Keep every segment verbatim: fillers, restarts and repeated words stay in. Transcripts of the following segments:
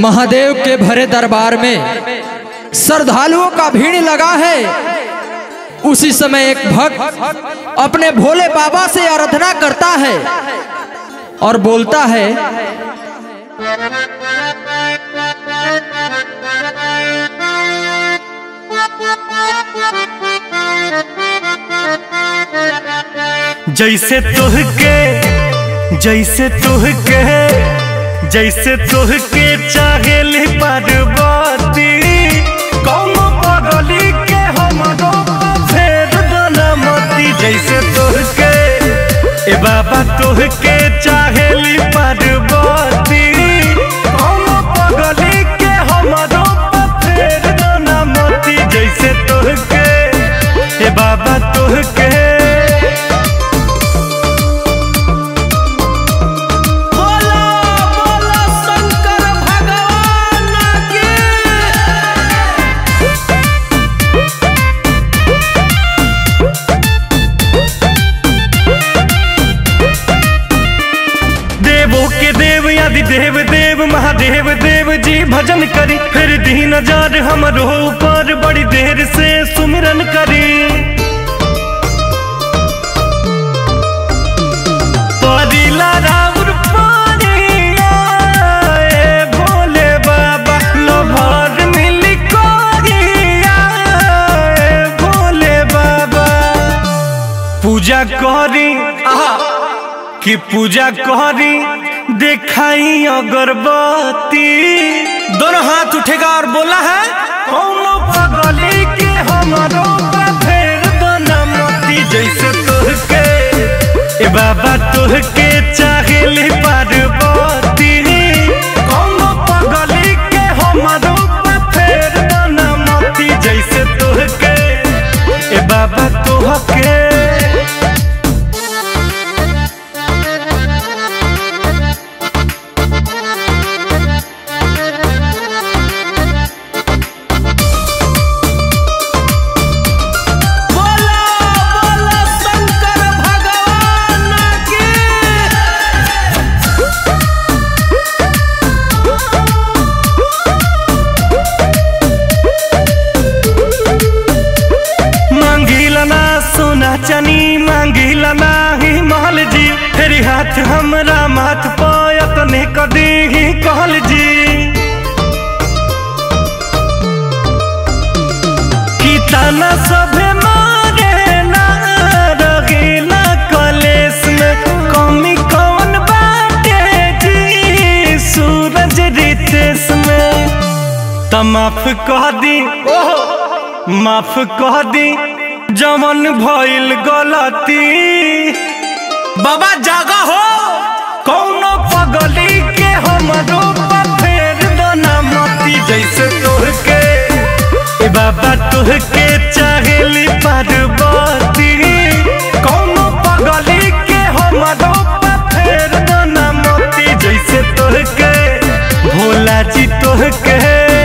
महादेव के भरे दरबार में श्रद्धालुओं का भीड़ लगा है। उसी समय एक भक्त अपने भोले बाबा से आराधना करता है और बोलता है, जैसे तुहके जैसे तुहके जैसे तुहके चाहेली पार्वती, कौनो पगली के हमरो फेर बनमती। जैसे तुहके ए बाबा तुहके चाहेली पार्वती, कौनो पगली के हमरो फेर बनमती। जैसे तुहके ए बाबा तुहके देव देव महादेव देव जी भजन करी, फिर दी नजर हमरो ऊपर बड़ी देर से सुमिरन करी। परिला राउर पानिया ए भोले बाबा, लोभर मिली कोरिया ए भोले बाबा। पूजा करी आहा कि पूजा करी दिखाई अगरबत्ती, दोनों हाथ उठेगा और बोला है, कौनो पगली के हमारो फेर बनमती। जैसे तुहके ए बाबा तुहके चाहेली पार्वती, कौनो पगली के हमारो फेर बनमती। जैसे तुहके ए बाबा तुहके चनी मांगिला नाही महल जी, फेरी हाथ हमरा माथ पायत ने कदी ही कहल जी। की ताना सभे मारे ना रगीला कलेस में, कमी कौन बाटे जी सूरज रितेश में। त माफ कह दी ओह माफ कह दी जमन भइल गलती, बाबा जागा हो, कौनो पगली के हमरो फेर बनमती। जैसे तुहके ए बाबा तुहके चाहेली पार्वती, कौनो पगली के हमरो फेर बनमती। जैसे तुहके भोला जी तुहके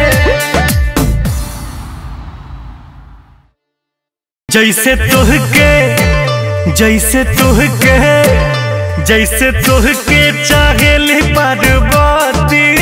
जैसे तुहके जैसे तुहके जैसे तुहके चाहेली पार्वती।